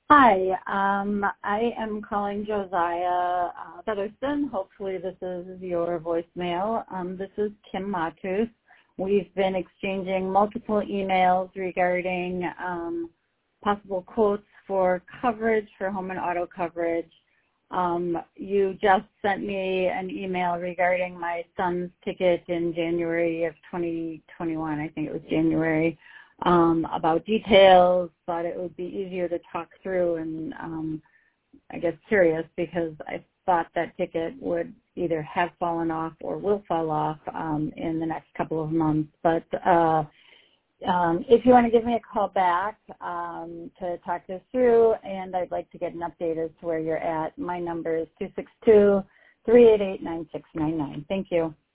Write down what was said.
Hi, I am calling Josiah Featherston. Hopefully this is your voicemail. This is Kim Matus. We've been exchanging multiple emails regarding possible quotes for coverage, for home and auto coverage. You just sent me an email regarding my son's ticket in January of 2021. I think it was January. About details, but it would be easier to talk through, and I guess curious because I thought that ticket would either have fallen off or will fall off in the next couple of months. But if you want to give me a call back to talk this through, and I'd like to get an update as to where you're at, my number is 262-388-9699. Thank you.